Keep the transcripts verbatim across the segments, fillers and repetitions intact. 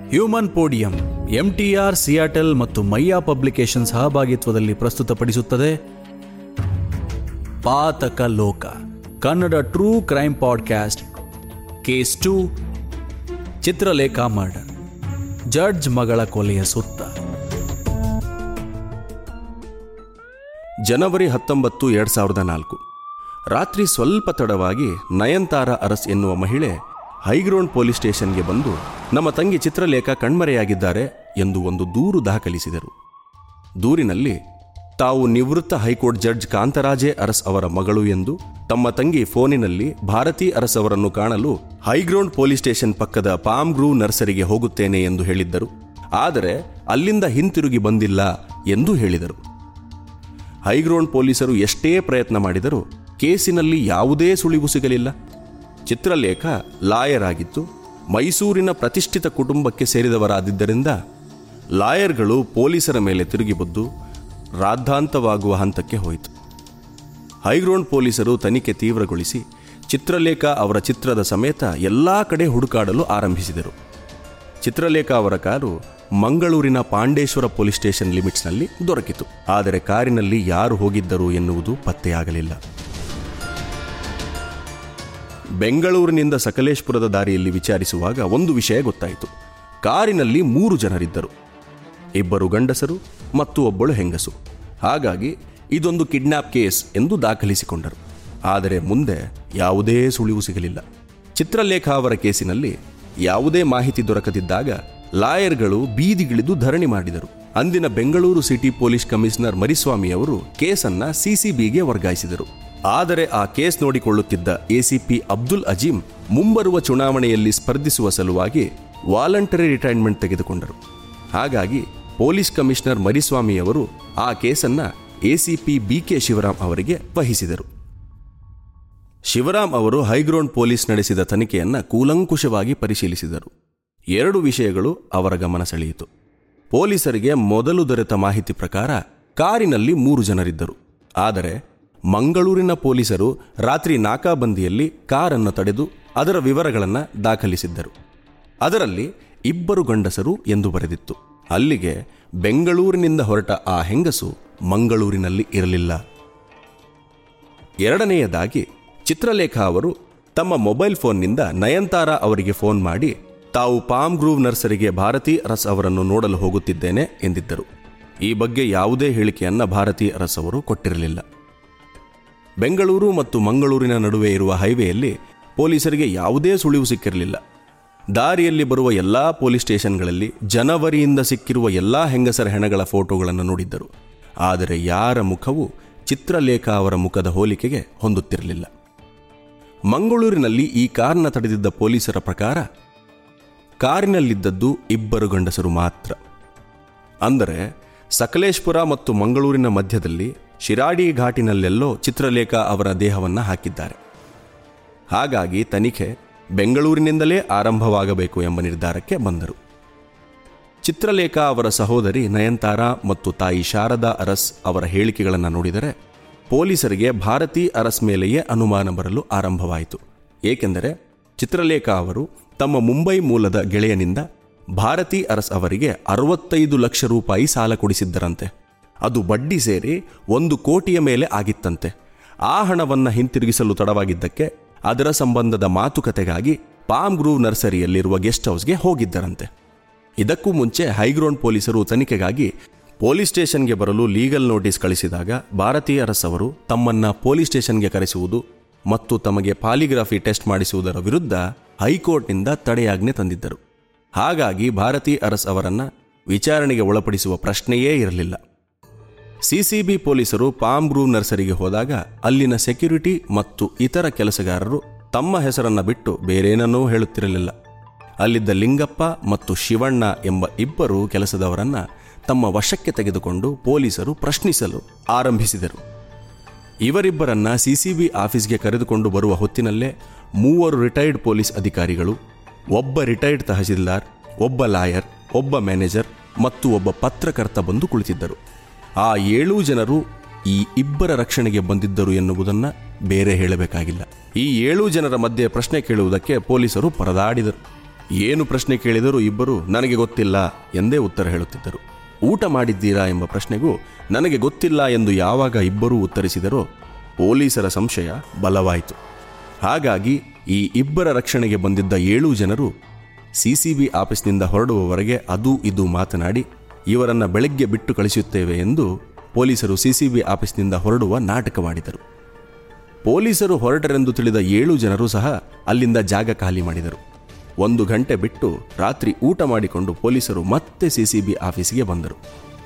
Human podium MTR, ಸಿಯಾಟೆಲ್ ಮತ್ತು Mayya publication ಸಹಭಾಗಿತ್ವದಲ್ಲಿ ಪ್ರಸ್ತುತಪಡಿಸುತ್ತದೆ ಪಾತಕ ಲೋಕ, Kannada true crime podcast. Case two, Chitralekha murder, judge ಮಗಳ ಕೊಲೆಯ ಸುತ್ತ. ಜನವರಿ ಹತ್ತೊಂಬತ್ತು ಎರಡ್ ಸಾವಿರದ ನಾಲ್ಕು ರಾತ್ರಿ ಸ್ವಲ್ಪ ತಡವಾಗಿ ನಯನ್ತಾರಾ ಅರಸ್ ಎನ್ನುವ ಮಹಿಳೆ ಹೈಗ್ರೌಂಡ್ ಪೊಲೀಸ್ ಸ್ಟೇಷನ್ಗೆ ಬಂದು ನಮ್ಮ ತಂಗಿ ಚಿತ್ರಲೇಖಾ ಕಣ್ಮರೆಯಾಗಿದ್ದಾರೆ ಎಂದು ಒಂದು ದೂರು ದಾಖಲಿಸಿದರು. ದೂರಿನಲ್ಲಿ ತಾವು ನಿವೃತ್ತ ಹೈಕೋರ್ಟ್ ಜಡ್ಜ್ ಕಾಂತರಾಜೆ ಅರಸ್ ಅವರ ಮಗಳು ಎಂದು, ತಮ್ಮ ತಂಗಿ ಫೋನಿನಲ್ಲಿ ಭಾರತಿ ಅರಸ್ ಅವರನ್ನು ಕಾಣಲು ಹೈಗ್ರೌಂಡ್ ಪೊಲೀಸ್ ಸ್ಟೇಷನ್ ಪಕ್ಕದ ಪಾಮ್ ಗ್ರೂವ್ ನರ್ಸರಿಗೆ ಹೋಗುತ್ತೇನೆ ಎಂದು ಹೇಳಿದ್ದರು. ಆದರೆ ಅಲ್ಲಿಂದ ಹಿಂತಿರುಗಿ ಬಂದಿಲ್ಲ ಎಂದು ಹೇಳಿದರು. ಹೈಗ್ರೌಂಡ್ ಪೊಲೀಸರು ಎಷ್ಟೇ ಪ್ರಯತ್ನ ಮಾಡಿದರೂ ಕೇಸಿನಲ್ಲಿ ಯಾವುದೇ ಸುಳಿವು ಸಿಗಲಿಲ್ಲ. ಚಿತ್ರಲೇಖಾ ಲಾಯರ್ ಆಗಿದ್ದು ಮೈಸೂರಿನ ಪ್ರತಿಷ್ಠಿತ ಕುಟುಂಬಕ್ಕೆ ಸೇರಿದವರಾದಿದ್ದರಿಂದ ಲಾಯರ್ಗಳು ಪೊಲೀಸರ ಮೇಲೆ ತಿರುಗಿಬದ್ದು ರಾದ್ಧಾಂತವಾಗುವ ಹಂತಕ್ಕೆ ಹೋಯಿತು. ಹೈಗ್ರೌಂಡ್ ಪೊಲೀಸರು ತನಿಖೆ ತೀವ್ರಗೊಳಿಸಿ ಚಿತ್ರಲೇಖಾ ಅವರ ಚಿತ್ರದ ಸಮೇತ ಎಲ್ಲ ಕಡೆ ಹುಡುಕಾಡಲು ಆರಂಭಿಸಿದರು. ಚಿತ್ರಲೇಖಾ ಅವರ ಕಾರು ಮಂಗಳೂರಿನ ಪಾಂಡೇಶ್ವರ ಪೊಲೀಸ್ ಸ್ಟೇಷನ್ ಲಿಮಿಟ್ಸ್ನಲ್ಲಿ ದೊರಕಿತು. ಆದರೆ ಕಾರಿನಲ್ಲಿ ಯಾರು ಹೋಗಿದ್ದರು ಎನ್ನುವುದು ಪತ್ತೆಯಾಗಲಿಲ್ಲ. ಬೆಂಗಳೂರಿನಿಂದ ಸಕಲೇಶಪುರದ ದಾರಿಯಲ್ಲಿ ವಿಚಾರಿಸುವಾಗ ಒಂದು ವಿಷಯ ಗೊತ್ತಾಯಿತು. ಕಾರಿನಲ್ಲಿ ಮೂರು ಜನರಿದ್ದರು, ಇಬ್ಬರು ಗಂಡಸರು ಮತ್ತು ಒಬ್ಬಳು ಹೆಂಗಸು. ಹಾಗಾಗಿ ಇದೊಂದು ಕಿಡ್ನಾಪ್ ಕೇಸ್ ಎಂದು ದಾಖಲಿಸಿಕೊಂಡರು. ಆದರೆ ಮುಂದೆ ಯಾವುದೇ ಸುಳಿವು ಸಿಗಲಿಲ್ಲ. ಚಿತ್ರಲೇಖಾ ಅವರ ಕೇಸಿನಲ್ಲಿ ಯಾವುದೇ ಮಾಹಿತಿ ದೊರಕದಿದ್ದಾಗ ಲಾಯರ್ಗಳು ಬೀದಿಗಿಳಿದು ಧರಣಿ ಮಾಡಿದರು. ಅಂದಿನ Bengaluru city police commissioner Mariswamy ಅವರು ಕೇಸನ್ನ ಸಿಸಿಬಿಗೆ ವರ್ಗಾಯಿಸಿದರು. ಆದರೆ ಆ ಕೇಸ್ ನೋಡಿಕೊಳ್ಳುತ್ತಿದ್ದ ಎಸಿಪಿ ಅಬ್ದುಲ್ ಅಜೀಂ ಮುಂಬರುವ ಚುನಾವಣೆಯಲ್ಲಿ ಸ್ಪರ್ಧಿಸುವ ಸಲುವಾಗಿ ವಾಲಂಟರಿ ರಿಟೈರ್ಮೆಂಟ್ ತೆಗೆದುಕೊಂಡರು. ಹಾಗಾಗಿ ಪೊಲೀಸ್ ಕಮಿಷನರ್ ಮರಿಸ್ವಾಮಿ ಅವರು ಆ ಕೇಸನ್ನ ಎಸಿಪಿ ಬಿ ಕೆ ಶಿವರಾಮ್ ಅವರಿಗೆ ವಹಿಸಿದರು. ಶಿವರಾಮ್ ಅವರು ಹೈಗ್ರೌಂಡ್ ಪೊಲೀಸ್ ನಡೆಸಿದ ತನಿಖೆಯನ್ನು ಕೂಲಂಕುಷವಾಗಿ ಪರಿಶೀಲಿಸಿದರು. ಎರಡು ವಿಷಯಗಳು ಅವರ ಗಮನ ಸೆಳೆಯಿತು. ಪೊಲೀಸರಿಗೆ ಮೊದಲು ದೊರೆತ ಮಾಹಿತಿ ಪ್ರಕಾರ ಕಾರಿನಲ್ಲಿ ಮೂರು ಜನರಿದ್ದರು. ಆದರೆ ಮಂಗಳೂರಿನ ಪೊಲೀಸರು ರಾತ್ರಿ ನಾಕಾಬಂದಿಯಲ್ಲಿ ಕಾರನ್ನು ತಡೆದು ಅದರ ವಿವರಗಳನ್ನು ದಾಖಲಿಸಿದ್ದರು. ಅದರಲ್ಲಿ ಇಬ್ಬರು ಗಂಡಸರು ಎಂದು ಬರೆದಿತ್ತು. ಅಲ್ಲಿಗೆ ಬೆಂಗಳೂರಿನಿಂದ ಹೊರಟ ಆ ಹೆಂಗಸು ಮಂಗಳೂರಿನಲ್ಲಿ ಇರಲಿಲ್ಲ. ಎರಡನೆಯದಾಗಿ ಚಿತ್ರಲೇಖಾ ಅವರು ತಮ್ಮ ಮೊಬೈಲ್ ಫೋನ್ನಿಂದ ನಯನ್ತಾರಾ ಅವರಿಗೆ ಫೋನ್ ಮಾಡಿ ತಾವು ಪಾಮ್ ಗ್ರೂವ್ ನರ್ಸರಿಗೆ ಭಾರತಿ ಅರಸ್ ಅವರನ್ನು ನೋಡಲು ಹೋಗುತ್ತಿದ್ದೇನೆ ಎಂದಿದ್ದರು. ಈ ಬಗ್ಗೆ ಯಾವುದೇ ಹೇಳಿಕೆಯನ್ನು ಭಾರತಿ ಅರಸ್ ಅವರು ಕೊಟ್ಟಿರಲಿಲ್ಲ. ಬೆಂಗಳೂರು ಮತ್ತು ಮಂಗಳೂರಿನ ನಡುವೆ ಇರುವ ಹೈವೇಯಲ್ಲಿ ಪೊಲೀಸರಿಗೆ ಯಾವುದೇ ಸುಳಿವು ಸಿಕ್ಕಿರಲಿಲ್ಲ. ದಾರಿಯಲ್ಲಿ ಬರುವ ಎಲ್ಲ ಪೊಲೀಸ್ ಸ್ಟೇಷನ್ಗಳಲ್ಲಿ ಜನವರಿಯಿಂದ ಸಿಕ್ಕಿರುವ ಎಲ್ಲ ಹೆಂಗಸರ ಹೆಣಗಳ ಫೋಟೋಗಳನ್ನು ನೋಡಿದ್ದರು. ಆದರೆ ಯಾರ ಮುಖವೂ ಚಿತ್ರಲೇಖಾ ಅವರ ಮುಖದ ಹೋಲಿಕೆಗೆ ಹೊಂದುತ್ತಿರಲಿಲ್ಲ. ಮಂಗಳೂರಿನಲ್ಲಿ ಈ ಕಾರನ್ನ ತಡೆದಿದ್ದ ಪೊಲೀಸರ ಪ್ರಕಾರ ಕಾರಿನಲ್ಲಿದ್ದದ್ದು ಇಬ್ಬರು ಗಂಡಸರು ಮಾತ್ರ. ಅಂದರೆ ಸಕಲೇಶಪುರ ಮತ್ತು ಮಂಗಳೂರಿನ ಮಧ್ಯದಲ್ಲಿ ಶಿರಾಡಿ ಘಾಟಿನಲ್ಲೆಲ್ಲೋ ಚಿತ್ರಲೇಖಾ ಅವರ ದೇಹವನ್ನು ಹಾಕಿದ್ದಾರೆ. ಹಾಗಾಗಿ ತನಿಖೆ ಬೆಂಗಳೂರಿನಿಂದಲೇ ಆರಂಭವಾಗಬೇಕು ಎಂಬ ನಿರ್ಧಾರಕ್ಕೆ ಬಂದರು. ಚಿತ್ರಲೇಖಾ ಅವರ ಸಹೋದರಿ ನಯನ್ತಾರಾ ಮತ್ತು ತಾಯಿ ಶಾರದಾ ಅರಸ್ ಅವರ ಹೇಳಿಕೆಗಳನ್ನು ನೋಡಿದರೆ ಪೊಲೀಸರಿಗೆ ಭಾರತಿ ಅರಸ್ ಮೇಲೆಯೇ ಅನುಮಾನ ಬರಲು ಆರಂಭವಾಯಿತು. ಏಕೆಂದರೆ ಚಿತ್ರಲೇಖಾ ಅವರು ತಮ್ಮ ಮುಂಬೈ ಮೂಲದ ಗೆಳೆಯನಿಂದ ಭಾರತಿ ಅರಸ್ ಅವರಿಗೆ ಅರವತ್ತೈದು ಲಕ್ಷ ರೂಪಾಯಿ ಸಾಲ ಕೊಡಿಸಿದ್ದರಂತೆ. ಅದು ಬಡ್ಡಿ ಸೇರಿ ಒಂದು ಕೋಟಿಯ ಮೇಲೆ ಆಗಿತ್ತಂತೆ. ಆ ಹಣವನ್ನು ಹಿಂತಿರುಗಿಸಲು ತಡವಾಗಿದ್ದಕ್ಕೆ ಅದರ ಸಂಬಂಧದ ಮಾತುಕತೆಗಾಗಿ ಪಾಮ್ ಗ್ರೂವ್ ನರ್ಸರಿಯಲ್ಲಿರುವ ಗೆಸ್ಟ್ ಹೌಸ್ಗೆ ಹೋಗಿದ್ದರಂತೆ. ಇದಕ್ಕೂ ಮುಂಚೆ ಹೈಗ್ರೌಂಡ್ ಪೊಲೀಸರು ತನಿಖೆಗಾಗಿ ಪೊಲೀಸ್ ಸ್ಟೇಷನ್ಗೆ ಬರಲು ಲೀಗಲ್ ನೋಟಿಸ್ ಕಳಿಸಿದಾಗ ಭಾರತಿ ಅರಸ್ ಅವರು ತಮ್ಮನ್ನ ಪೊಲೀಸ್ ಸ್ಟೇಷನ್ಗೆ ಕರೆಸುವುದು ಮತ್ತು ತಮಗೆ ಪಾಲಿಗ್ರಾಫಿ ಟೆಸ್ಟ್ ಮಾಡಿಸುವುದರ ವಿರುದ್ಧ ಹೈಕೋರ್ಟ್ನಿಂದ ತಡೆಯಾಜ್ಞೆ ತಂದಿದ್ದರು. ಹಾಗಾಗಿ ಭಾರತಿ ಅರಸ್ ಅವರನ್ನ ವಿಚಾರಣೆಗೆ ಒಳಪಡಿಸುವ ಪ್ರಶ್ನೆಯೇ ಇರಲಿಲ್ಲ. ಸಿಸಿಬಿ ಪೊಲೀಸರು ಪಾಮ್ ಗ್ರೂವ್ ನರ್ಸರಿಗೆ ಹೋದಾಗ ಅಲ್ಲಿನ ಸೆಕ್ಯೂರಿಟಿ ಮತ್ತು ಇತರ ಕೆಲಸಗಾರರು ತಮ್ಮ ಹೆಸರನ್ನು ಬಿಟ್ಟು ಬೇರೇನನ್ನೂ ಹೇಳುತ್ತಿರಲಿಲ್ಲ. ಅಲ್ಲಿದ್ದ ಲಿಂಗಪ್ಪ ಮತ್ತು ಶಿವಣ್ಣ ಎಂಬ ಇಬ್ಬರು ಕೆಲಸದವರನ್ನ ತಮ್ಮ ವಶಕ್ಕೆ ತೆಗೆದುಕೊಂಡು ಪೊಲೀಸರು ಪ್ರಶ್ನಿಸಲು ಆರಂಭಿಸಿದರು. ಇವರಿಬ್ಬರನ್ನ ಸಿಸಿಬಿ ಆಫೀಸ್ಗೆ ಕರೆದುಕೊಂಡು ಬರುವ ಹೊತ್ತಿನಲ್ಲೇ ಮೂವರು ರಿಟೈರ್ಡ್ ಪೊಲೀಸ್ ಅಧಿಕಾರಿಗಳು, ಒಬ್ಬ ರಿಟೈರ್ಡ್ ತಹಸೀಲ್ದಾರ್, ಒಬ್ಬ ಲಾಯರ್, ಒಬ್ಬ ಮ್ಯಾನೇಜರ್ ಮತ್ತು ಒಬ್ಬ ಪತ್ರಕರ್ತ ಬಂದು ಕುಳಿತಿದ್ದರು. ಆ ಏಳೂ ಜನರು ಈ ಇಬ್ಬರ ರಕ್ಷಣೆಗೆ ಬಂದಿದ್ದರು ಎನ್ನುವುದನ್ನು ಬೇರೆ ಹೇಳಬೇಕಾಗಿಲ್ಲ. ಈ ಏಳು ಜನರ ಮಧ್ಯೆ ಪ್ರಶ್ನೆ ಕೇಳುವುದಕ್ಕೆ ಪೊಲೀಸರು ಪರದಾಡಿದರು. ಏನು ಪ್ರಶ್ನೆ ಕೇಳಿದರೂ ಇಬ್ಬರು ನನಗೆ ಗೊತ್ತಿಲ್ಲ ಎಂದೇ ಉತ್ತರ ಹೇಳುತ್ತಿದ್ದರು. ಊಟ ಮಾಡಿದ್ದೀರಾ ಎಂಬ ಪ್ರಶ್ನೆಗೂ ನನಗೆ ಗೊತ್ತಿಲ್ಲ ಎಂದು ಯಾವಾಗ ಇಬ್ಬರೂ ಉತ್ತರಿಸಿದರೋ ಪೊಲೀಸರ ಸಂಶಯ ಬಲವಾಯಿತು. ಹಾಗಾಗಿ ಈ ಇಬ್ಬರ ರಕ್ಷಣೆಗೆ ಬಂದಿದ್ದ ಏಳು ಜನರು ಸಿ ಸಿ ಬಿ ಆಫೀಸ್ನಿಂದ ಹೊರಡುವವರೆಗೆ ಅದು ಇದು ಮಾತನಾಡಿ ಇವರನ್ನು ಬೆಳಗ್ಗೆ ಬಿಟ್ಟು ಕಳಿಸುತ್ತೇವೆ ಎಂದು ಪೊಲೀಸರು ಸಿ ಸಿ ಬಿ ಆಫೀಸ್ನಿಂದ ಹೊರಡುವ ನಾಟಕ ಮಾಡಿದರು. ಪೊಲೀಸರು ಹೊರಟರೆಂದು ತಿಳಿದ ಏಳು ಜನರು ಸಹ ಅಲ್ಲಿಂದ ಜಾಗ ಖಾಲಿ ಮಾಡಿದರು. ಒಂದು ಗಂಟೆ ಬಿಟ್ಟು ರಾತ್ರಿ ಊಟ ಮಾಡಿಕೊಂಡು ಪೊಲೀಸರು ಮತ್ತೆ ಸಿ ಸಿ ಬಿ ಆಫೀಸಿಗೆ ಬಂದರು.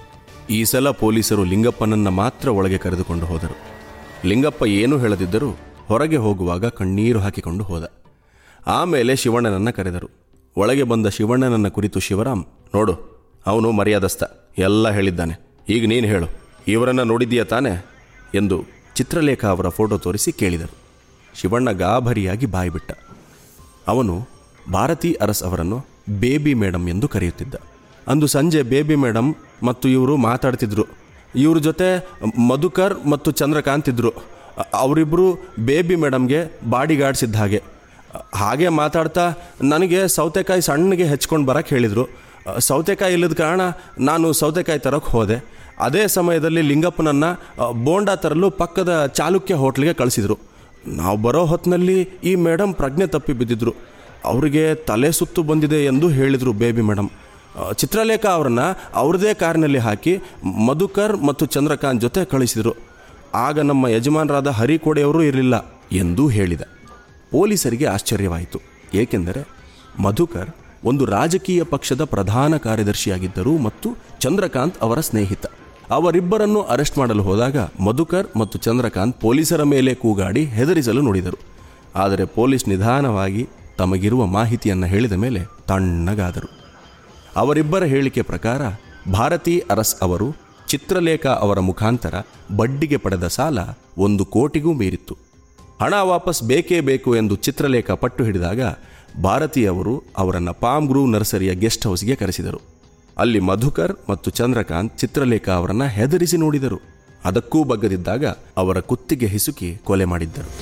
ಈ ಸಲ ಪೊಲೀಸರು ಲಿಂಗಪ್ಪನನ್ನ ಮಾತ್ರ ಒಳಗೆ ಕರೆದುಕೊಂಡು ಹೋದರು. ಲಿಂಗಪ್ಪ ಏನೂ ಹೇಳದಿದ್ದರೂ ಹೊರಗೆ ಹೋಗುವಾಗ ಕಣ್ಣೀರು ಹಾಕಿಕೊಂಡು ಹೋದ. ಆಮೇಲೆ ಶಿವಣ್ಣನನ್ನ ಕರೆದರು. ಒಳಗೆ ಬಂದ ಶಿವಣ್ಣನನ್ನ ಕುರಿತು ಶಿವರಾಮ್, ನೋಡು, ಅವನು ಮರ್ಯಾದಸ್ಥ, ಎಲ್ಲ ಹೇಳಿದ್ದಾನೆ, ಈಗ ನೀನು ಹೇಳು, ಇವರನ್ನು ನೋಡಿದ್ದೀಯ ತಾನೆ ಎಂದು ಚಿತ್ರಲೇಖ ಅವರ ಫೋಟೋ ತೋರಿಸಿ ಕೇಳಿದರು. ಶಿವಣ್ಣ ಗಾಭರಿಯಾಗಿ ಬಾಯಿಬಿಟ್ಟ. ಅವನು ಭಾರತಿ ಅರಸ್ ಅವರನ್ನು ಬೇಬಿ ಮೇಡಮ್ ಎಂದು ಕರೆಯುತ್ತಿದ್ದ. ಅಂದು ಸಂಜೆ ಬೇಬಿ ಮೇಡಮ್ ಮತ್ತು ಇವರು ಮಾತಾಡ್ತಿದ್ರು. ಇವ್ರ ಜೊತೆ ಮಧುಕರ್ ಮತ್ತು ಚಂದ್ರಕಾಂತ್ ಇದ್ದರು. ಅವರಿಬ್ಬರು ಬೇಬಿ ಮೇಡಮ್ಗೆ ಬಾಡಿ ಗಾರ್ಡ್ಸ್ ಇದ್ದ ಹಾಗೆ ಹಾಗೆ ಮಾತಾಡ್ತಾ ನನಗೆ ಸೌತೆಕಾಯಿ ಸಣ್ಣಗೆ ಹೆಚ್ಕೊಂಡು ಬರೋಕ್ಕೆ ಹೇಳಿದರು. ಸೌತೆಕಾಯಿ ಇಲ್ಲದ ಕಾರಣ ನಾನು ಸೌತೆಕಾಯಿ ತರೋಕ್ಕೆ ಹೋದೆ. ಅದೇ ಸಮಯದಲ್ಲಿ ಲಿಂಗಪ್ಪನನ್ನು ಬೋಂಡಾ ತರಲು ಪಕ್ಕದ ಚಾಲುಕ್ಯ ಹೋಟ್ಲಿಗೆ ಕಳಿಸಿದರು. ನಾವು ಬರೋ ಹೊತ್ತಿನಲ್ಲಿ ಈ ಮೇಡಮ್ ಪ್ರಜ್ಞೆ ತಪ್ಪಿ ಬಿದ್ದಿದ್ರು. ಅವರಿಗೆ ತಲೆ ಸುತ್ತು ಬಂದಿದೆ ಎಂದು ಹೇಳಿದರು ಬೇಬಿ ಮೇಡಮ್. ಚಿತ್ರಲೇಖ ಅವ್ರನ್ನ ಅವ್ರದೇ ಕಾರಿನಲ್ಲಿ ಹಾಕಿ ಮಧುಕರ್ ಮತ್ತು ಚಂದ್ರಕಾಂತ್ ಜೊತೆ ಕಳಿಸಿದರು. ಆಗ ನಮ್ಮ ಯಜಮಾನರಾದ ಹರಿಕೋಡೆಯವರು ಇರಲಿಲ್ಲ ಎಂದು ಹೇಳಿದ. ಪೊಲೀಸರಿಗೆ ಆಶ್ಚರ್ಯವಾಯಿತು. ಏಕೆಂದರೆ ಮಧುಕರ್ ಒಂದು ರಾಜಕೀಯ ಪಕ್ಷದ ಪ್ರಧಾನ ಕಾರ್ಯದರ್ಶಿಯಾಗಿದ್ದರು ಮತ್ತು ಚಂದ್ರಕಾಂತ್ ಅವರ ಸ್ನೇಹಿತ. ಅವರಿಬ್ಬರನ್ನು ಅರೆಸ್ಟ್ ಮಾಡಲು ಹೋದಾಗ ಮಧುಕರ್ ಮತ್ತು ಚಂದ್ರಕಾಂತ್ ಪೊಲೀಸರ ಮೇಲೆ ಕೂಗಾಡಿ ಹೆದರಿಸಲು ನೋಡಿದರು. ಆದರೆ ಪೊಲೀಸ್ ನಿಧಾನವಾಗಿ ತಮಗಿರುವ ಮಾಹಿತಿಯನ್ನು ಹೇಳಿದ ಮೇಲೆ ತಣ್ಣಗಾದರು. ಅವರಿಬ್ಬರ ಹೇಳಿಕೆ ಪ್ರಕಾರ ಭಾರತಿ ಅರಸ್ ಅವರು ಚಿತ್ರಲೇಖ ಅವರ ಮುಖಾಂತರ ಬಡ್ಡಿಗೆ ಪಡೆದ ಸಾಲ ಒಂದು ಕೋಟಿಗೂ ಮೀರಿತ್ತು. ಹಣ ವಾಪಸ್ ಬೇಕೇ ಬೇಕು ಎಂದು ಚಿತ್ರಲೇಖ ಪಟ್ಟು ಹಿಡಿದಾಗ ಭಾರತೀಯವರು ಅವರನ್ನು ಪಾಮ್ ಗ್ರೂವ್ ನರ್ಸರಿಯ ಗೆಸ್ಟ್ ಹೌಸ್ಗೆ ಕರೆಸಿದರು. ಅಲ್ಲಿ ಮಧುಕರ್ ಮತ್ತು ಚಂದ್ರಕಾಂತ್ ಚಿತ್ರಲೇಖ ಅವರನ್ನು ಹೆದರಿಸಿ ನೋಡಿದರು. ಅದಕ್ಕೂ ಬಗ್ಗದಿದ್ದಾಗ ಅವರ ಕುತ್ತಿಗೆ ಹಿಸುಕಿ ಕೊಲೆ ಮಾಡಿದ್ದರು.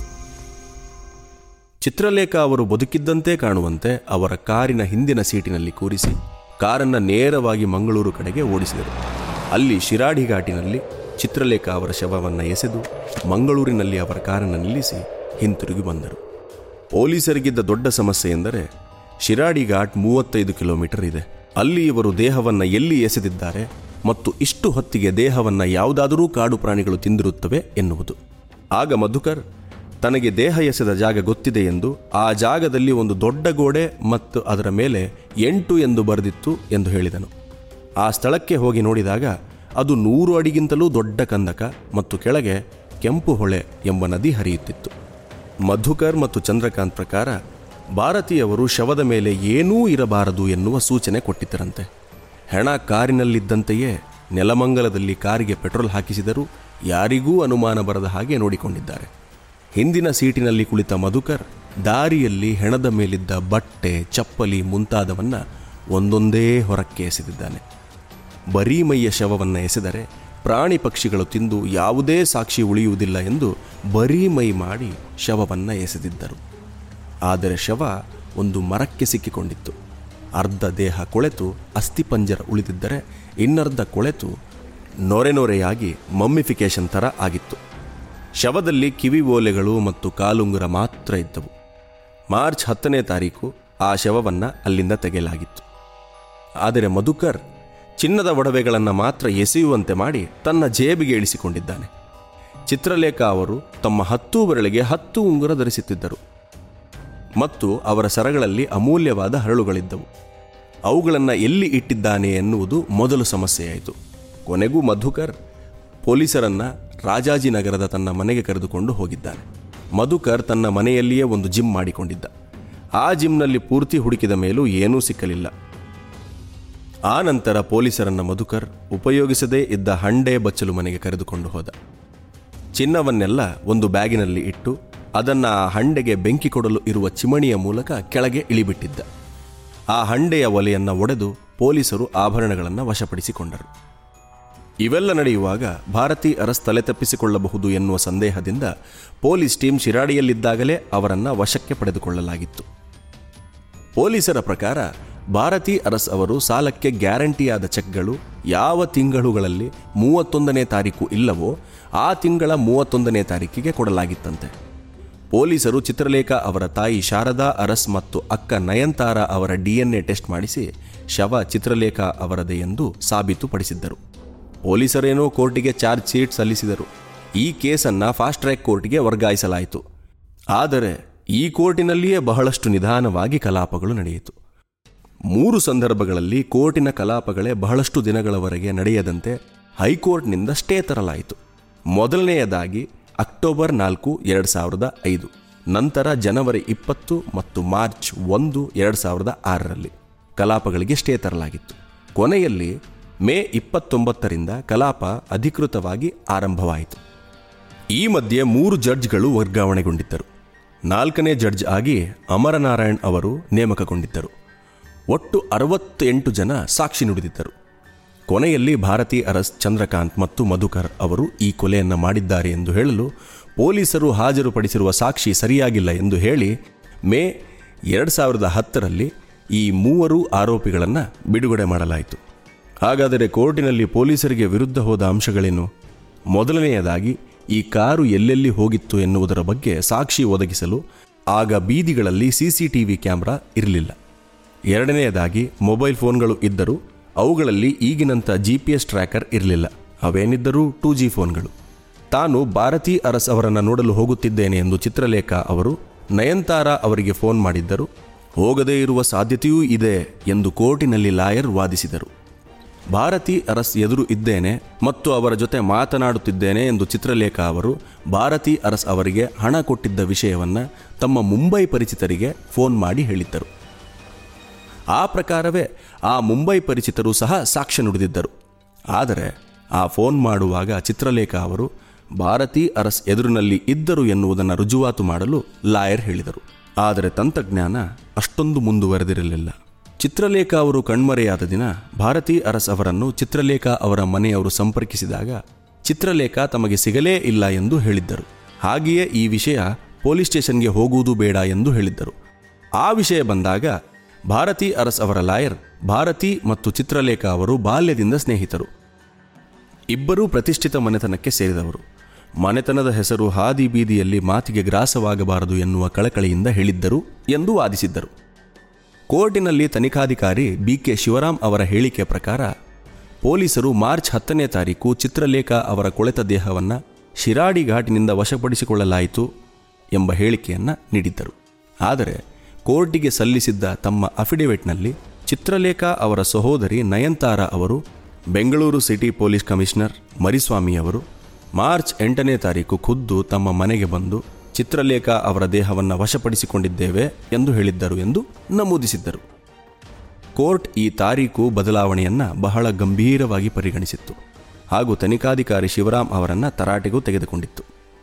ಚಿತ್ರಲೇಖ ಅವರು ಬದುಕಿದ್ದಂತೆ ಕಾಣುವಂತೆ ಅವರ ಕಾರಿನ ಹಿಂದಿನ ಸೀಟಿನಲ್ಲಿ ಕೂರಿಸಿ ಕಾರನ್ನು ನೇರವಾಗಿ ಮಂಗಳೂರು ಕಡೆಗೆ ಓಡಿಸಿದರು. ಅಲ್ಲಿ ಶಿರಾಡಿ ಘಾಟಿನಲ್ಲಿ ಚಿತ್ರಲೇಖ ಅವರ ಶವವನ್ನು ಎಸೆದು ಮಂಗಳೂರಿನಲ್ಲಿ ಅವರ ಕಾರನ್ನು ನಿಲ್ಲಿಸಿ ಹಿಂತಿರುಗಿ ಬಂದರು. ಪೊಲೀಸರಿಗಿದ್ದ ದೊಡ್ಡ ಸಮಸ್ಯೆ ಎಂದರೆ ಶಿರಾಡಿ ಘಾಟ್ ಮೂವತ್ತೈದು ಕಿಲೋಮೀಟರ್ ಇದೆ. ಅಲ್ಲಿ ಇವರು ದೇಹವನ್ನು ಎಲ್ಲಿ ಎಸೆದಿದ್ದಾರೆ ಮತ್ತು ಇಷ್ಟು ಹೊತ್ತಿಗೆ ದೇಹವನ್ನು ಯಾವುದಾದರೂ ಕಾಡು ಪ್ರಾಣಿಗಳು ತಿಂದಿರುತ್ತವೆ ಎನ್ನುವುದು. ಆಗ ಮಧುಕರ್ ತನಗೆ ದೇಹ ಎಸೆದ ಜಾಗ ಗೊತ್ತಿದೆ ಎಂದು, ಆ ಜಾಗದಲ್ಲಿ ಒಂದು ದೊಡ್ಡ ಗೋಡೆ ಮತ್ತು ಅದರ ಮೇಲೆ ಎಂಟು ಎಂದು ಬರೆದಿತ್ತು ಎಂದು ಹೇಳಿದನು. ಆ ಸ್ಥಳಕ್ಕೆ ಹೋಗಿ ನೋಡಿದಾಗ ಅದು ನೂರು ಅಡಿಗಿಂತಲೂ ದೊಡ್ಡ ಕಂದಕ ಮತ್ತು ಕೆಳಗೆ ಕೆಂಪು ಹೊಳೆ ಎಂಬ ನದಿ ಹರಿಯುತ್ತಿತ್ತು. ಮಧುಕರ್ ಮತ್ತು ಚಂದ್ರಕಾಂತ್ ಪ್ರಕಾರ ಭಾರತೀಯವರು ಶವದ ಮೇಲೆ ಏನೂ ಇರಬಾರದು ಎನ್ನುವ ಸೂಚನೆ ಕೊಟ್ಟಿದ್ದರಂತೆ. ಹೆಣ ಕಾರಿನಲ್ಲಿದ್ದಂತೆಯೇ ನೆಲಮಂಗಲದಲ್ಲಿ ಕಾರಿಗೆ ಪೆಟ್ರೋಲ್ ಹಾಕಿಸಿದರೂ ಯಾರಿಗೂ ಅನುಮಾನ ಬರದ ಹಾಗೆ ನೋಡಿಕೊಂಡಿದ್ದಾರೆ. ಹಿಂದಿನ ಸೀಟಿನಲ್ಲಿ ಕುಳಿತ ಮಧುಕರ್ ದಾರಿಯಲ್ಲಿ ಹೆಣದ ಮೇಲಿದ್ದ ಬಟ್ಟೆ, ಚಪ್ಪಲಿ ಮುಂತಾದವನ್ನು ಒಂದೊಂದೇ ಹೊರಕ್ಕೆ ಎಸೆದಿದ್ದಾನೆ. ಬರೀ ಮೈಯ ಶವವನ್ನು ಎಸೆದರೆ ಪ್ರಾಣಿ ಪಕ್ಷಿಗಳು ತಿಂದು ಯಾವುದೇ ಸಾಕ್ಷಿ ಉಳಿಯುವುದಿಲ್ಲ ಎಂದು ಬರೀ ಮೈ ಮಾಡಿ ಶವವನ್ನು ಎಸೆದಿದ್ದರು. ಆದರೆ ಶವ ಒಂದು ಮರಕ್ಕೆ ಸಿಕ್ಕಿಕೊಂಡಿತ್ತು. ಅರ್ಧ ದೇಹ ಕೊಳೆತು ಅಸ್ಥಿಪಂಜರ ಉಳಿದಿದ್ದರೆ ಇನ್ನರ್ಧ ಕೊಳೆತು ನೊರೆ ನೊರೆಯಾಗಿ ಮಮ್ಮಿಫಿಕೇಶನ್ ಥರ ಆಗಿತ್ತು. ಶವದಲ್ಲಿ ಕಿವಿ ಓಲೆಗಳು ಮತ್ತು ಕಾಲುಂಗುರ ಮಾತ್ರ ಇದ್ದವು. ಮಾರ್ಚ್ ಹತ್ತನೇ ತಾರೀಕು ಆ ಶವವನ್ನು ಅಲ್ಲಿಂದ ತೆಗೆಯಲಾಗಿತ್ತು. ಆದರೆ ಮಧುಕರ್ ಚಿನ್ನದ ಒಡವೆಗಳನ್ನು ಮಾತ್ರ ಎಸೆಯುವಂತೆ ಮಾಡಿ ತನ್ನ ಜೇಬಿಗೆ ಇಳಿಸಿಕೊಂಡಿದ್ದಾನೆ. ಚಿತ್ರಲೇಖ ಅವರು ತಮ್ಮ ಹತ್ತು ಬೆರಳಿಗೆ ಹತ್ತು ಉಂಗುರ ಧರಿಸುತ್ತಿದ್ದರು ಮತ್ತು ಅವರ ಸರಗಳಲ್ಲಿ ಅಮೂಲ್ಯವಾದ ಹರಳುಗಳಿದ್ದವು. ಅವುಗಳನ್ನು ಎಲ್ಲಿ ಇಟ್ಟಿದ್ದಾನೆ ಎನ್ನುವುದು ಮೊದಲು ಸಮಸ್ಯೆಯಾಯಿತು. ಕೊನೆಗೂ ಮಧುಕರ್ ಪೊಲೀಸರನ್ನು ರಾಜಾಜಿನಗರದ ತನ್ನ ಮನೆಗೆ ಕರೆದುಕೊಂಡು ಹೋಗಿದ್ದಾನೆ. ಮಧುಕರ್ ತನ್ನ ಮನೆಯಲ್ಲಿಯೇ ಒಂದು ಜಿಮ್ ಮಾಡಿಕೊಂಡಿದ್ದ. ಆ ಜಿಮ್ನಲ್ಲಿ ಪೂರ್ತಿ ಹುಡುಕಿದ ಮೇಲೂ ಏನೂ ಸಿಕ್ಕಲಿಲ್ಲ. ಆ ನಂತರ ಪೊಲೀಸರನ್ನು ಮಧುಕರ್ ಉಪಯೋಗಿಸದೇ ಇದ್ದ ಹಂಡೆ ಬಚ್ಚಲು ಮನೆಗೆ ಕರೆದುಕೊಂಡು ಹೋದ. ಚಿನ್ನವನ್ನೆಲ್ಲ ಒಂದು ಬ್ಯಾಗಿನಲ್ಲಿ ಇಟ್ಟು ಅದನ್ನು ಆ ಹಂಡೆಗೆ ಬೆಂಕಿ ಕೊಡಲು ಇರುವ ಚಿಮಣಿಯ ಮೂಲಕ ಕೆಳಗೆ ಇಳಿಬಿಟ್ಟಿದ್ದ. ಆ ಹಂಡೆಯ ಒಲೆಯನ್ನು ಒಡೆದು ಪೊಲೀಸರು ಆಭರಣಗಳನ್ನು ವಶಪಡಿಸಿಕೊಂಡರು. ಇವೆಲ್ಲ ನಡೆಯುವಾಗ ಭಾರತಿ ಅರಸ್ ತಲೆ ತಪ್ಪಿಸಿಕೊಳ್ಳಬಹುದು ಎನ್ನುವ ಸಂದೇಹದಿಂದ ಪೊಲೀಸ್ ಟೀಮ್ ಶಿರಾಡಿಯಲ್ಲಿದ್ದಾಗಲೇ ಅವರನ್ನು ವಶಕ್ಕೆ ಪಡೆದುಕೊಳ್ಳಲಾಗಿತ್ತು. ಪೊಲೀಸರ ಪ್ರಕಾರ ಭಾರತಿ ಅರಸ್ ಅವರು ಸಾಲಕ್ಕೆ ಗ್ಯಾರಂಟಿಯಾದ ಚೆಕ್ಗಳು ಯಾವ ತಿಂಗಳುಗಳಲ್ಲಿ ಮೂವತ್ತೊಂದನೇ ತಾರೀಕು ಇಲ್ಲವೋ ಆ ತಿಂಗಳ ಮೂವತ್ತೊಂದನೇ ತಾರೀಕಿಗೆ ಕೊಡಲಾಗಿತ್ತಂತೆ. ಪೊಲೀಸರು ಚಿತ್ರಲೇಖಾ ಅವರ ತಾಯಿ ಶಾರದಾ ಅರಸ್ ಮತ್ತು ಅಕ್ಕ ನಯನ್ತಾರಾ ಅವರ ಡಿ ಎನ್ ಎ ಟೆಸ್ಟ್ ಮಾಡಿಸಿ ಶವ ಚಿತ್ರಲೇಖಾ ಅವರದೇ ಎಂದು ಸಾಬೀತುಪಡಿಸಿದ್ದರು. ಪೊಲೀಸರೇನೋ ಕೋರ್ಟಿಗೆ ಚಾರ್ಜ್ ಶೀಟ್ ಸಲ್ಲಿಸಿದರು. ಈ ಕೇಸನ್ನು ಫಾಸ್ಟ್ ಟ್ರ್ಯಾಕ್ ಕೋರ್ಟಿಗೆ ವರ್ಗಾಯಿಸಲಾಯಿತು. ಆದರೆ ಈ ಕೋರ್ಟಿನಲ್ಲಿಯೇ ಬಹಳಷ್ಟು ನಿಧಾನವಾಗಿ ಕಲಾಪಗಳು ನಡೆಯಿತು. ಮೂರು ಸಂದರ್ಭಗಳಲ್ಲಿ ಕೋರ್ಟಿನ ಕಲಾಪಗಳೇ ಬಹಳಷ್ಟು ದಿನಗಳವರೆಗೆ ನಡೆಯದಂತೆ ಹೈಕೋರ್ಟ್ನಿಂದ ಸ್ಟೇ ತರಲಾಯಿತು. ಮೊದಲನೆಯದಾಗಿ ಅಕ್ಟೋಬರ್ ನಾಲ್ಕು ಎರಡು ಸಾವಿರದ ಐದು, ನಂತರ ಜನವರಿ ಇಪ್ಪತ್ತು ಮತ್ತು ಮಾರ್ಚ್ ಒಂದು ಎರಡು ಸಾವಿರದ ಆರರಲ್ಲಿ ಕಲಾಪಗಳಿಗೆ ಸ್ಟೇ ತರಲಾಗಿತ್ತು. ಕೊನೆಯಲ್ಲಿ ಮೇ ಇಪ್ಪತ್ತೊಂಬತ್ತರಿಂದ ಕಲಾಪ ಅಧಿಕೃತವಾಗಿ ಆರಂಭವಾಯಿತು. ಈ ಮಧ್ಯೆ ಮೂರು ಜಡ್ಜ್ಗಳು ವರ್ಗಾವಣೆಗೊಂಡಿದ್ದರು. ನಾಲ್ಕನೇ ಜಡ್ಜ್ ಆಗಿ ಅಮರನಾರಾಯಣ್ ಅವರು ನೇಮಕಗೊಂಡಿದ್ದರು. ಒಟ್ಟು ಅರವತ್ತೆಂಟು ಜನ ಸಾಕ್ಷಿ ನುಡಿದಿದ್ದರು. ಕೊನೆಯಲ್ಲಿ ಭಾರತಿ ಅರಸ್, ಚಂದ್ರಕಾಂತ್ ಮತ್ತು ಮಧುಕರ್ ಅವರು ಈ ಕೊಲೆಯನ್ನು ಮಾಡಿದ್ದಾರೆ ಎಂದು ಹೇಳಲು ಪೊಲೀಸರು ಹಾಜರುಪಡಿಸಿರುವ ಸಾಕ್ಷಿ ಸರಿಯಾಗಿಲ್ಲ ಎಂದು ಹೇಳಿ ಮೇ ಎರಡು ಸಾವಿರದ ಹತ್ತರಲ್ಲಿ ಈ ಮೂವರು ಆರೋಪಿಗಳನ್ನು ಬಿಡುಗಡೆ ಮಾಡಲಾಯಿತು. ಹಾಗಾದರೆ ಕೋರ್ಟಿನಲ್ಲಿ ಪೊಲೀಸರಿಗೆ ವಿರುದ್ಧ ಹೋದ ಅಂಶಗಳೇನು? ಮೊದಲನೆಯದಾಗಿ ಈ ಕಾರು ಎಲ್ಲೆಲ್ಲಿ ಹೋಗಿತ್ತು ಎನ್ನುವುದರ ಬಗ್ಗೆ ಸಾಕ್ಷಿ ಒದಗಿಸಲು ಆಗ ಬೀದಿಗಳಲ್ಲಿ C C T V camera ಇರಲಿಲ್ಲ. ಎರಡನೆಯದಾಗಿ ಮೊಬೈಲ್ ಫೋನ್ಗಳು ಇದ್ದರೂ ಅವುಗಳಲ್ಲಿ ಈಗಿನಂಥ ಜಿ ಪಿ ಎಸ್ ಟ್ರ್ಯಾಕರ್ ಇರಲಿಲ್ಲ. ಅವೇನಿದ್ದರೂ ಟೂ ಜಿ ಫೋನ್ಗಳು. ತಾನು ಭಾರತಿ ಅರಸ್ ಅವರನ್ನು ನೋಡಲು ಹೋಗುತ್ತಿದ್ದೇನೆ ಎಂದು ಚಿತ್ರಲೇಖಾ ಅವರು ನಯನ್ತಾರಾ ಅವರಿಗೆ ಫೋನ್ ಮಾಡಿದ್ದರು. ಹೋಗದೇ ಇರುವ ಸಾಧ್ಯತೆಯೂ ಇದೆ ಎಂದು ಕೋರ್ಟಿನಲ್ಲಿ ಲಾಯರ್ ವಾದಿಸಿದರು. ಭಾರತಿ ಅರಸ್ ಎದುರು ಇದ್ದೇನೆ ಮತ್ತು ಅವರ ಜೊತೆ ಮಾತನಾಡುತ್ತಿದ್ದೇನೆ ಎಂದು ಚಿತ್ರಲೇಖಾ ಅವರು ಭಾರತಿ ಅರಸ್ ಅವರಿಗೆ ಹಣ ಕೊಟ್ಟಿದ್ದ ವಿಷಯವನ್ನು ತಮ್ಮ ಮುಂಬೈ ಪರಿಚಿತರಿಗೆ ಫೋನ್ ಮಾಡಿ ಹೇಳಿದ್ದರು. ಆ ಪ್ರಕಾರವೇ ಆ ಮುಂಬೈ ಪರಿಚಿತರು ಸಹ ಸಾಕ್ಷ್ಯ ನುಡಿದಿದ್ದರು. ಆದರೆ ಆ ಫೋನ್ ಮಾಡುವಾಗ ಚಿತ್ರಲೇಖಾ ಅವರು ಭಾರತಿ ಅರಸ್ ಎದುರಿನಲ್ಲಿ ಇದ್ದರು ಎನ್ನುವುದನ್ನು ರುಜುವಾತು ಮಾಡಲು ಲಾಯರ್ ಹೇಳಿದರು. ಆದರೆ ತಂತ್ರಜ್ಞಾನ ಅಷ್ಟೊಂದು ಮುಂದುವರೆದಿರಲಿಲ್ಲ. ಚಿತ್ರಲೇಖಾ ಅವರು ಕಣ್ಮರೆಯಾದ ದಿನ ಭಾರತಿ ಅರಸ್ ಅವರನ್ನು ಚಿತ್ರಲೇಖಾ ಅವರ ಮನೆಯವರು ಸಂಪರ್ಕಿಸಿದಾಗ ಚಿತ್ರಲೇಖಾ ತಮಗೆ ಸಿಗಲೇ ಇಲ್ಲ ಎಂದು ಹೇಳಿದ್ದರು. ಹಾಗೆಯೇ ಈ ವಿಷಯ ಪೊಲೀಸ್ ಸ್ಟೇಷನ್ಗೆ ಹೋಗುವುದು ಬೇಡ ಎಂದು ಹೇಳಿದ್ದರು. ಆ ವಿಷಯ ಬಂದಾಗ ಭಾರತಿ ಅರಸ್ ಅವರ ಲಾಯರ್ ಭಾರತಿ ಮತ್ತು ಚಿತ್ರಲೇಖಾ ಅವರು ಬಾಲ್ಯದಿಂದ ಸ್ನೇಹಿತರು. ಇಬ್ಬರೂ ಪ್ರತಿಷ್ಠಿತ ಮನೆತನಕ್ಕೆ ಸೇರಿದವರು. ಮನೆತನದ ಹೆಸರು ಹಾದಿ ಬೀದಿಯಲ್ಲಿ ಮಾತಿಗೆ ಗ್ರಾಸವಾಗಬಾರದು ಎನ್ನುವ ಕಳಕಳಿಯಿಂದ ಹೇಳಿದ್ದರು ಎಂದು ವಾದಿಸಿದ್ದರು. ಕೋರ್ಟಿನಲ್ಲಿ ತನಿಖಾಧಿಕಾರಿ ಬಿ ಕೆ ಶಿವರಾಮ್ ಅವರ ಹೇಳಿಕೆ ಪ್ರಕಾರ ಪೊಲೀಸರು ಮಾರ್ಚ್ ಹತ್ತನೇ ತಾರೀಕು ಚಿತ್ರಲೇಖಾ ಅವರ ಕೊಳೆತ ದೇಹವನ್ನು ಶಿರಾಡಿ ಘಾಟಿನಿಂದ ವಶಪಡಿಸಿಕೊಳ್ಳಲಾಯಿತು ಎಂಬ ಹೇಳಿಕೆಯನ್ನು ನೀಡಿದ್ದರು. ಆದರೆ ಕೋರ್ಟಿಗೆ ಸಲ್ಲಿಸಿದ್ದ ತಮ್ಮ ಅಫಿಡವಿಟ್ನಲ್ಲಿ ಚಿತ್ರಲೇಖಾ ಅವರ ಸಹೋದರಿ ನಯನ್ತಾರಾ ಅವರು Bengaluru city police commissioner Mariswamy ಅವರು ಮಾರ್ಚ್ ಎಂಟನೇ ತಾರೀಕು ಖುದ್ದು ತಮ್ಮ ಮನೆಗೆ ಬಂದು ಚಿತ್ರಲೇಖಾ ಅವರ ದೇಹವನ್ನು ವಶಪಡಿಸಿಕೊಂಡಿದ್ದೇವೆ ಎಂದು ಹೇಳಿದ್ದರು ಎಂದು ನಮೂದಿಸಿದ್ದರು. ಕೋರ್ಟ್ ಈ ತಾರೀಕು ಬದಲಾವಣೆಯನ್ನು ಬಹಳ ಗಂಭೀರವಾಗಿ ಪರಿಗಣಿಸಿತ್ತು ಹಾಗೂ ತನಿಖಾಧಿಕಾರಿ ಶಿವರಾಮ್ ಅವರನ್ನು ತರಾಟೆಗೂ ತೆಗೆದುಕೊಂಡಿತ್ತು.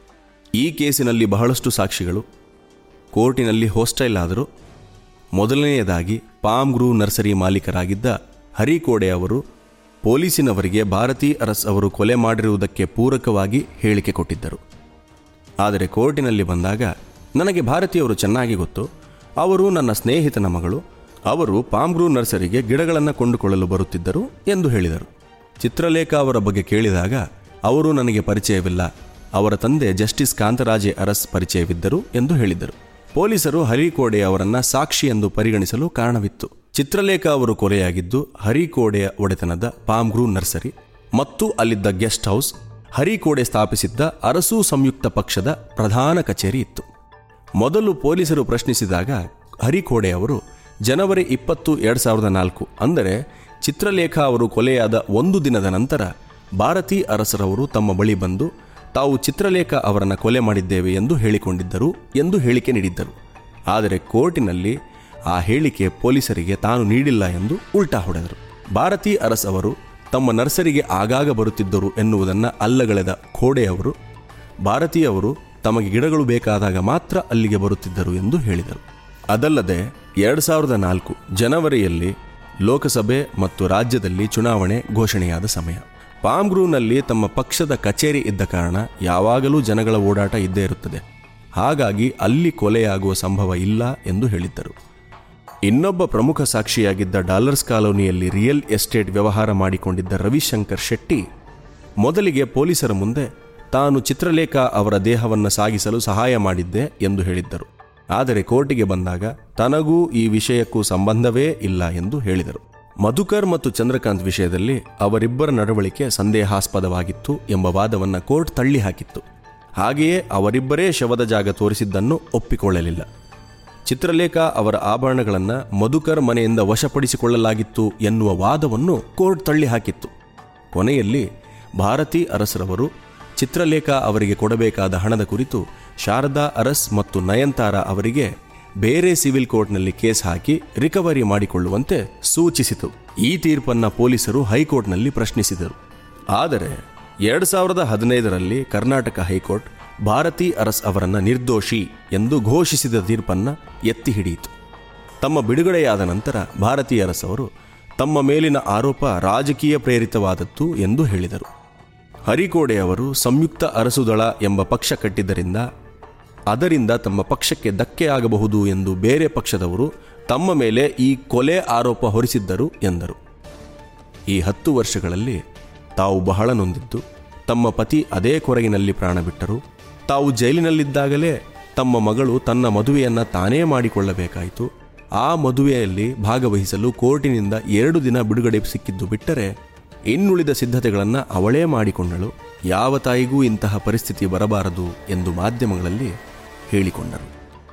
ಈ ಕೇಸಿನಲ್ಲಿ ಬಹಳಷ್ಟು ಸಾಕ್ಷಿಗಳು ಕೋರ್ಟಿನಲ್ಲಿ ಹೋಸ್ಟೈಲ್ ಆದರು. ಮೊದಲನೆಯದಾಗಿ ಪಾಮ್ ಗ್ರೂ ನರ್ಸರಿ ಮಾಲೀಕರಾಗಿದ್ದ ಹರಿಕೋಡೆ ಅವರು ಪೊಲೀಸಿನವರಿಗೆ ಭಾರತಿ ಅರಸ್ ಅವರು ಕೊಲೆ ಮಾಡಿರುವುದಕ್ಕೆ ಪೂರಕವಾಗಿ ಹೇಳಿಕೆ ಕೊಟ್ಟಿದ್ದರು. ಆದರೆ ಕೋರ್ಟಿನಲ್ಲಿ ಬಂದಾಗ ನನಗೆ ಭಾರತಿಯವರು ಚೆನ್ನಾಗಿ ಗೊತ್ತು, ಅವರು ನನ್ನ ಸ್ನೇಹಿತನ ಮಗಳು, ಅವರು ಪಾಮ್ ಗ್ರೂ ನರ್ಸರಿಗೆ ಗಿಡಗಳನ್ನು ಕೊಂಡುಕೊಳ್ಳಲು ಬರುತ್ತಿದ್ದರು ಎಂದು ಹೇಳಿದರು. ಚಿತ್ರಲೇಖಾ ಅವರ ಬಗ್ಗೆ ಕೇಳಿದಾಗ ಅವರು ನನಗೆ ಪರಿಚಯವಿಲ್ಲ, ಅವರ ತಂದೆ ಜಸ್ಟಿಸ್ ಕಾಂತರಾಜೆ ಅರಸ್ ಪರಿಚಯವಿದ್ದರು ಎಂದು ಹೇಳಿದರು. ಪೊಲೀಸರು ಹರಿಕೋಡೆ ಅವರನ್ನು ಸಾಕ್ಷಿ ಎಂದು ಪರಿಗಣಿಸಲು ಕಾರಣವಿತ್ತು. ಚಿತ್ರಲೇಖಾ ಅವರು ಕೊಲೆಯಾಗಿದ್ದು ಹರಿಕೋಡೆಯ ಒಡೆತನದ ಪಾಮ್ ಗ್ರೂ ನರ್ಸರಿ ಮತ್ತು ಅಲ್ಲಿದ್ದ ಗೆಸ್ಟ್ ಹೌಸ್ ಹರಿಕೋಡೆ ಸ್ಥಾಪಿಸಿದ್ದ ಅರಸು ಸಂಯುಕ್ತ ಪಕ್ಷದ ಪ್ರಧಾನ ಕಚೇರಿ ಇತ್ತು. ಮೊದಲು ಪೊಲೀಸರು ಪ್ರಶ್ನಿಸಿದಾಗ ಹರಿಕೋಡೆ ಅವರು ಜನವರಿ ಇಪ್ಪತ್ತು ಎರಡು ಸಾವಿರದ ನಾಲ್ಕು ಅಂದರೆ ಚಿತ್ರಲೇಖಾ ಅವರು ಕೊಲೆಯಾದ ಒಂದು ದಿನದ ನಂತರ ಭಾರತಿ ಅರಸರವರು ತಮ್ಮ ಬಳಿ ಬಂದು ತಾವು ಚಿತ್ರಲೇಖಾ ಅವರನ್ನು ಕೊಲೆ ಮಾಡಿದ್ದೇವೆ ಎಂದು ಹೇಳಿಕೊಂಡಿದ್ದರು ಎಂದು ಹೇಳಿಕೆ ನೀಡಿದ್ದರು. ಆದರೆ ಕೋರ್ಟಿನಲ್ಲಿ ಆ ಹೇಳಿಕೆ ಪೊಲೀಸರಿಗೆ ತಾನು ನೀಡಿಲ್ಲ ಎಂದು ಉಲ್ಟಾ ಹೊಡೆದರು. ಭಾರತಿ ಅರಸ್ ಅವರು ತಮ್ಮ ನರ್ಸರಿಗೆ ಆಗಾಗ ಬರುತ್ತಿದ್ದರು ಎನ್ನುವುದನ್ನು ಅಲ್ಲಗಳೆದ ಖೋಡೆಯವರು ಭಾರತೀಯವರು ತಮಗೆ ಗಿಡಗಳು ಬೇಕಾದಾಗ ಮಾತ್ರ ಅಲ್ಲಿಗೆ ಬರುತ್ತಿದ್ದರು ಎಂದು ಹೇಳಿದರು. ಅದಲ್ಲದೆ ಎರಡು ಸಾವಿರದ ನಾಲ್ಕು ಜನವರಿಯಲ್ಲಿ ಲೋಕಸಭೆ ಮತ್ತು ರಾಜ್ಯದಲ್ಲಿ ಚುನಾವಣೆ ಘೋಷಣೆಯಾದ ಸಮಯ. ಪಾಮ್ ಗ್ರೂನಲ್ಲಿ ತಮ್ಮ ಪಕ್ಷದ ಕಚೇರಿ ಇದ್ದ ಕಾರಣ ಯಾವಾಗಲೂ ಜನಗಳ ಓಡಾಟ ಇದ್ದೇ ಇರುತ್ತದೆ. ಹಾಗಾಗಿ ಅಲ್ಲಿ ಕೊಲೆಯಾಗುವ ಸಂಭವ ಇಲ್ಲ ಎಂದು ಹೇಳಿದ್ದರು. ಇನ್ನೊಬ್ಬ ಪ್ರಮುಖ ಸಾಕ್ಷಿಯಾಗಿದ್ದ ಡಾಲರ್ಸ್ ಕಾಲೋನಿಯಲ್ಲಿ ರಿಯಲ್ ಎಸ್ಟೇಟ್ ವ್ಯವಹಾರ ಮಾಡಿಕೊಂಡಿದ್ದ ರವಿಶಂಕರ್ ಶೆಟ್ಟಿ ಮೊದಲಿಗೆ ಪೊಲೀಸರ ಮುಂದೆ ತಾನು ಚಿತ್ರಲೇಖ ಅವರ ದೇಹವನ್ನು ಸಾಗಿಸಲು ಸಹಾಯ ಮಾಡಿದ್ದೆ ಎಂದು ಹೇಳಿದ್ದರು. ಆದರೆ ಕೋರ್ಟಿಗೆ ಬಂದಾಗ ತನಗೂ ಈ ವಿಷಯಕ್ಕೂ ಸಂಬಂಧವೇ ಇಲ್ಲ ಎಂದು ಹೇಳಿದರು. ಮಧುಕರ್ ಮತ್ತು ಚಂದ್ರಕಾಂತ್ ವಿಷಯದಲ್ಲಿ ಅವರಿಬ್ಬರ ನಡವಳಿಕೆ ಸಂದೇಹಾಸ್ಪದವಾಗಿತ್ತು ಎಂಬ ವಾದವನ್ನು ಕೋರ್ಟ್ ತಳ್ಳಿ ಹಾಕಿತ್ತು. ಹಾಗೆಯೇ ಅವರಿಬ್ಬರೇ ಶವದ ಜಾಗ ತೋರಿಸಿದ್ದನ್ನು ಒಪ್ಪಿಕೊಳ್ಳಲಿಲ್ಲ. ಚಿತ್ರಲೇಖ ಅವರ ಆಭರಣಗಳನ್ನು ಮಧುಕರ್ ಮನೆಯಿಂದ ವಶಪಡಿಸಿಕೊಳ್ಳಲಾಗಿತ್ತು ಎನ್ನುವ ವಾದವನ್ನು ಕೋರ್ಟ್ ತಳ್ಳಿ ಹಾಕಿತ್ತು. ಕೊನೆಯಲ್ಲಿ ಭಾರತಿ ಅರಸ್ರವರು ಚಿತ್ರಲೇಖ ಅವರಿಗೆ ಕೊಡಬೇಕಾದ ಹಣದ ಕುರಿತು ಶಾರದಾ ಅರಸ್ ಮತ್ತು ನಯನ್ತಾರಾ ಅವರಿಗೆ ಬೇರೆ ಸಿವಿಲ್ ಕೋರ್ಟ್ನಲ್ಲಿ ಕೇಸ್ ಹಾಕಿ ರಿಕವರಿ ಮಾಡಿಕೊಳ್ಳುವಂತೆ ಸೂಚಿಸಿತು. ಈ ತೀರ್ಪನ್ನು ಪೊಲೀಸರು ಹೈಕೋರ್ಟ್ನಲ್ಲಿ ಪ್ರಶ್ನಿಸಿದರು. ಆದರೆ ಎರಡು ಸಾವಿರದ ಹದಿನೈದರಲ್ಲಿ ಕರ್ನಾಟಕ ಹೈಕೋರ್ಟ್ ಭಾರತಿ ಅರಸ್ ಅವರನ್ನು ನಿರ್ದೋಷಿ ಎಂದು ಘೋಷಿಸಿದ ತೀರ್ಪನ್ನು ಎತ್ತಿ ಹಿಡಿಯಿತು. ತಮ್ಮ ಬಿಡುಗಡೆಯಾದ ನಂತರ ಭಾರತಿ ಅರಸ್ ಅವರು ತಮ್ಮ ಮೇಲಿನ ಆರೋಪ ರಾಜಕೀಯ ಪ್ರೇರಿತವಾದದ್ದು ಎಂದು ಹೇಳಿದರು. ಹರಿಕೋಡೆ ಅವರು ಸಂಯುಕ್ತ ಅರಸುದಳ ಎಂಬ ಪಕ್ಷ ಕಟ್ಟಿದ್ದರಿಂದ ಅದರಿಂದ ತಮ್ಮ ಪಕ್ಷಕ್ಕೆ ಧಕ್ಕೆ ಆಗಬಹುದು ಎಂದು ಬೇರೆ ಪಕ್ಷದವರು ತಮ್ಮ ಮೇಲೆ ಈ ಕೊಲೆ ಆರೋಪ ಹೊರಿಸಿದ್ದರು ಎಂದರು. ಈ ಹತ್ತು ವರ್ಷಗಳಲ್ಲಿ ತಾವು ಬಹಳ ನೊಂದಿದ್ದು ತಮ್ಮ ಪತಿ ಅದೇ ಕೊರಗಿನಲ್ಲಿ ಪ್ರಾಣ ಬಿಟ್ಟರು. ತಾವು ಜೈಲಿನಲ್ಲಿದ್ದಾಗಲೇ ತಮ್ಮ ಮಗಳು ತನ್ನ ಮದುವೆಯನ್ನು ತಾನೇ ಮಾಡಿಕೊಳ್ಳಬೇಕಾಯಿತು. ಆ ಮದುವೆಯಲ್ಲಿ ಭಾಗವಹಿಸಲು ಕೋರ್ಟಿನಿಂದ ಎರಡು ದಿನ ಬಿಡುಗಡೆ ಸಿಕ್ಕಿದ್ದು ಬಿಟ್ಟರೆ ಇನ್ನುಳಿದ ಸಿದ್ಧತೆಗಳನ್ನು ಅವಳೇ ಮಾಡಿಕೊಂಡಳು. ಯಾವ ತಾಯಿಗೂ ಇಂತಹ ಪರಿಸ್ಥಿತಿ ಬರಬಾರದು ಎಂದು ಮಾಧ್ಯಮಗಳಲ್ಲಿ ಹೇಳಿಕೊಂಡರು.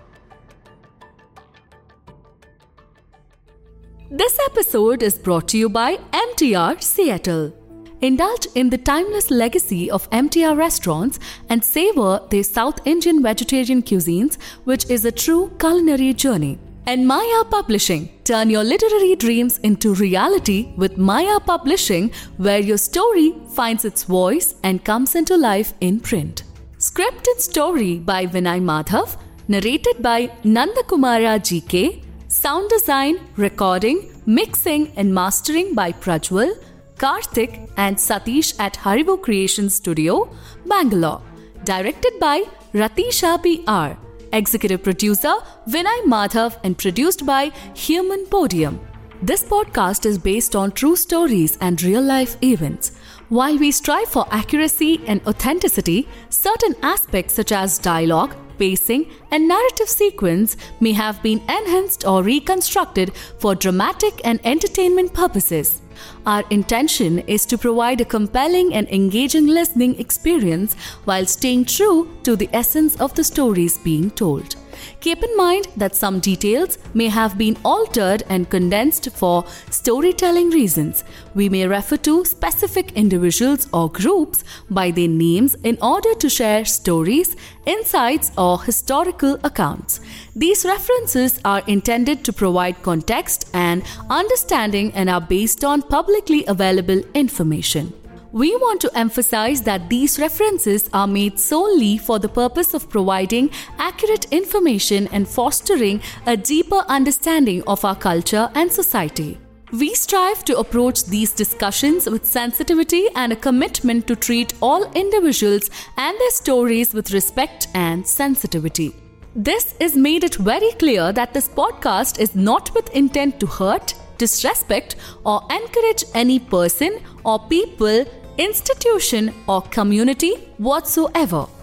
This episode is brought to you by M T R Seattle. Indulge in the timeless legacy of M T R restaurants and savor their South Indian vegetarian cuisines, which is a true culinary journey. And Maya Publishing. Turn your literary dreams into reality with Maya Publishing, where your story finds its voice and comes into life in print. Script and story by Vinay Madhav. Narrated by Nandakumara G K. Sound design, recording, mixing and mastering by Prajwal, Karthik and Satish at Haribo Creation Studio, Bangalore. Directed by Ratisha B R. Executive producer Vinay Madhav and produced by Human Podium. This podcast is based on true stories and real-life events. While we strive for accuracy and authenticity, certain aspects such as dialogue, pacing, and narrative sequence may have been enhanced or reconstructed for dramatic and entertainment purposes. Our intention is to provide a compelling and engaging listening experience while staying true to the essence of the stories being told. Keep in mind that some details may have been altered and condensed for storytelling reasons. We may refer to specific individuals or groups by their names in order to share stories, insights, or historical accounts. These references are intended to provide context and understanding and are based on publicly available information. We want to emphasize that these references are made solely for the purpose of providing accurate information and fostering a deeper understanding of our culture and society. We strive to approach these discussions with sensitivity and a commitment to treat all individuals and their stories with respect and sensitivity. This is made it very clear that this podcast is not with intent to hurt, disrespect, or encourage any person or people, institution, or community whatsoever.